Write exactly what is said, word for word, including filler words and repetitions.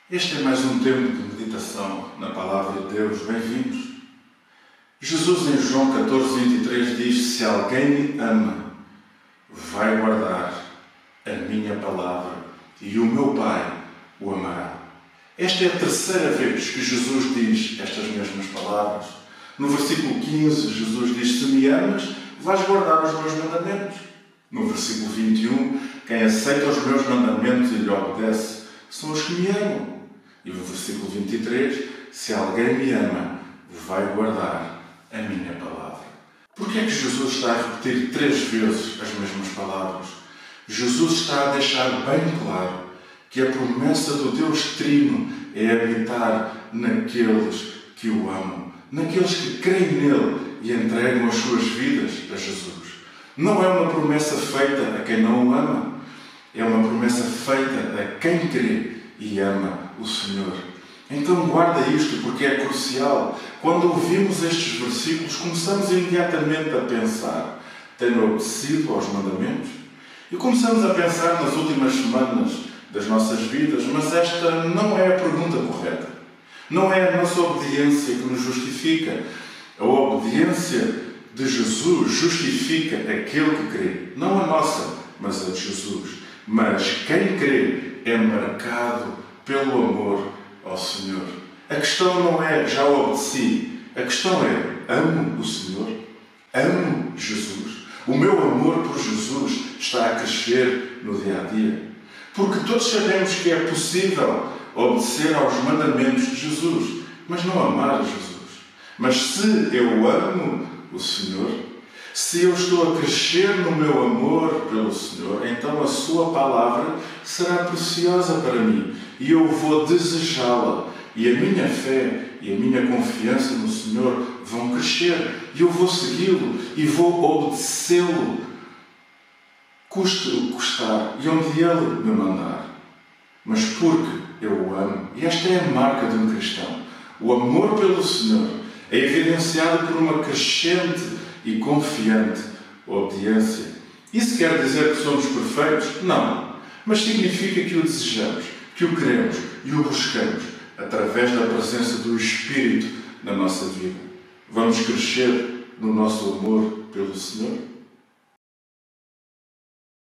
Este é mais um tempo de meditação na Palavra de Deus. Bem-vindos. Jesus em João catorze, vinte e três diz: se alguém me ama, vai guardar a minha palavra e o meu Pai o amará. Esta é a terceira vez que Jesus diz estas mesmas palavras. No versículo quinze, Jesus diz: se me amas, vais guardar os meus mandamentos. No versículo vinte e um, quem aceita os meus mandamentos e lhe obedece são os que me amam. E no versículo vinte e três, se alguém me ama, vai guardar a minha palavra. Por que é que Jesus está a repetir três vezes as mesmas palavras? Jesus está a deixar bem claro que a promessa do Deus Trino é habitar naqueles que o amam, naqueles que creem nele e entregam as suas vidas a Jesus. Não é uma promessa feita a quem não o ama, é uma promessa feita a quem crê e ama o Senhor. Então guarda isto, porque é crucial. Quando ouvimos estes versículos, começamos imediatamente a pensar: tenho obedecido aos mandamentos? E começamos a pensar nas últimas semanas das nossas vidas, mas esta não é a pergunta correta. Não é a nossa obediência que nos justifica. A obediência de Jesus justifica aquele que crê. Não a nossa, mas a de Jesus. Mas quem crê é marcado pelo amor ao Senhor. A questão não é já obedeci. A questão é: amo o Senhor? Amo Jesus? O meu amor por Jesus está a crescer no dia a dia? Porque todos sabemos que é possível obedecer aos mandamentos de Jesus, mas não amar a Jesus. Mas se eu amo o Senhor, se eu estou a crescer no meu amor pelo Senhor, então a sua palavra será preciosa para mim e eu vou desejá-la. E a minha fé e a minha confiança no Senhor vão crescer e eu vou segui-lo e vou obedecê-lo, custe o que custar e onde Ele me mandar. Mas porque eu o amo, e esta é a marca de um cristão, o amor pelo Senhor é evidenciado por uma crescente e confiante obediência. Isso quer dizer que somos perfeitos? Não. Mas significa que o desejamos, que o queremos e o buscamos através da presença do Espírito na nossa vida. Vamos crescer no nosso amor pelo Senhor?